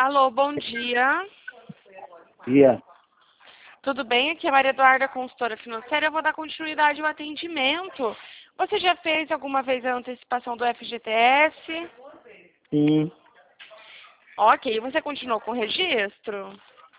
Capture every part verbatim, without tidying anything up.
Alô, bom dia. Dia. Tudo bem? Aqui é a Maria Eduarda, consultora financeira. Eu vou dar continuidade ao atendimento. Você já fez alguma vez a antecipação do F G T S? Sim. Ok. Você continuou com o registro?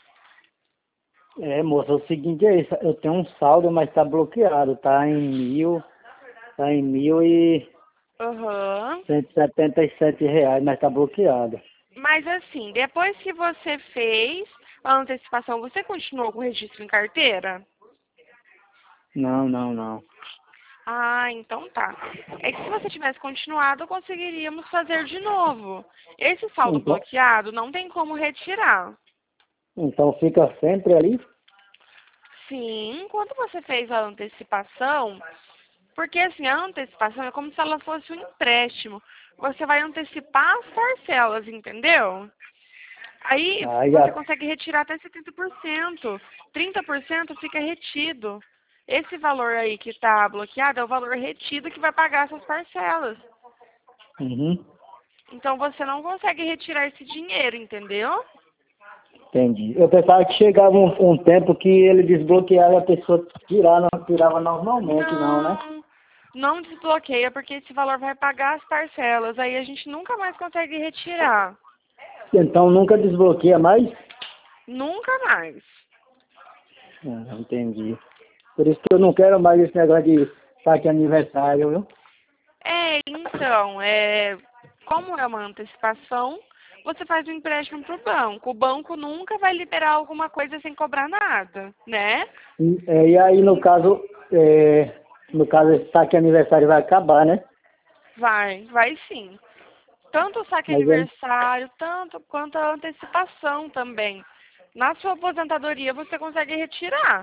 É, moça, o seguinte é isso. Eu tenho um saldo, mas tá bloqueado. Tá em mil. Tá em mil e Aham. cento e setenta e sete reais, mas tá bloqueado. Mas assim, depois que você fez a antecipação, você continuou com o registro em carteira? Não, não, não. Ah, então tá. É que se você tivesse continuado, conseguiríamos fazer de novo. Esse saldo Então, bloqueado não tem como retirar. então fica sempre ali? Sim, quando você fez a antecipação, porque assim, a antecipação é como se ela fosse um empréstimo. Você vai antecipar as parcelas, entendeu? Aí Aí, você a- consegue retirar até setenta por cento. trinta por cento fica retido. Esse valor aí que está bloqueado é o valor retido que vai pagar essas parcelas. uhum, Então você não consegue retirar esse dinheiro, entendeu? entendi. Eu pensava que chegava um, um tempo que ele desbloqueava e a pessoa tirava, tirava normalmente, não, né? Não, não desbloqueia porque esse valor vai pagar as parcelas. Aí a gente nunca mais consegue retirar. Então nunca desbloqueia mais? Nunca mais. Ah, entendi. Por isso que eu não quero mais esse negócio de saque aniversário, viu? É, então, é, como é uma antecipação, você faz um empréstimo para o banco. O banco nunca vai liberar alguma coisa sem cobrar nada, né? E, é, e aí, no caso, é, no caso, esse saque aniversário vai acabar, né? Vai, vai sim. Tanto o saque Mas ele, aniversário, tanto quanto a antecipação também. Na sua aposentadoria você consegue retirar.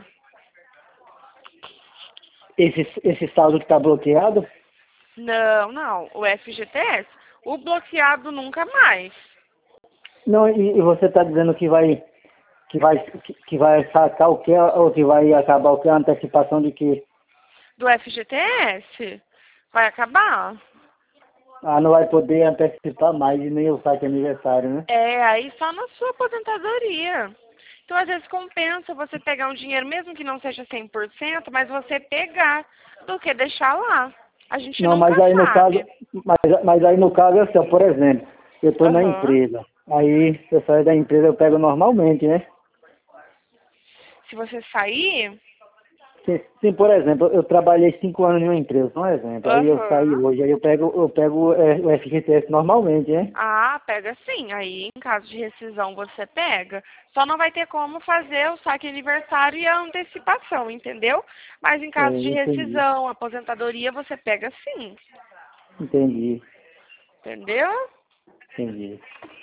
esse, esse saldo que está bloqueado, Não, não. O F G T S, o bloqueado nunca mais. não, e, e você está dizendo que vai, que vai, que, que vai sacar o que, ou que vai acabar o que? A antecipação de que Do F G T S, vai acabar. ah, não vai poder antecipar mais e nem o saque aniversário, né? É, aí só na sua aposentadoria. Então, às vezes, compensa você pegar um dinheiro, mesmo que não seja cem por cento, mas você pegar do que deixar lá. A gente Não, nunca mas aí no caso, sabe. mas, mas aí no caso é assim, ó, por exemplo, eu estou na Aham. empresa, aí eu saio da empresa, eu pego normalmente, né? Se você sair, Sim, sim, por exemplo, eu trabalhei cinco anos em uma empresa, só um exemplo. Aí eu saí aham. hoje, aí eu pego, eu pego é, o F G T S normalmente, né? Ah, pega sim. Aí, em caso de rescisão, você pega. Só não vai ter como fazer o saque aniversário e a antecipação, entendeu? Mas em É, caso de entendi, rescisão, aposentadoria, você pega sim. entendi, Entendeu? entendi.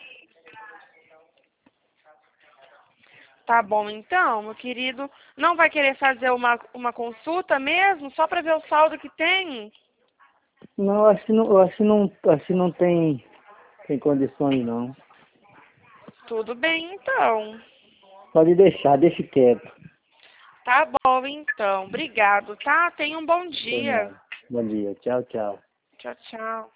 Tá bom, então, meu querido. Não vai querer fazer uma, uma consulta mesmo, só para ver o saldo que tem? Não, acho que não, eu acho que não, acho que não tem, tem condições não. Tudo bem, então. Pode deixar, deixe quieto. Tá bom, então. Obrigado, tá? Tenha um bom Por dia. nada. Bom dia, tchau, tchau. Tchau, tchau.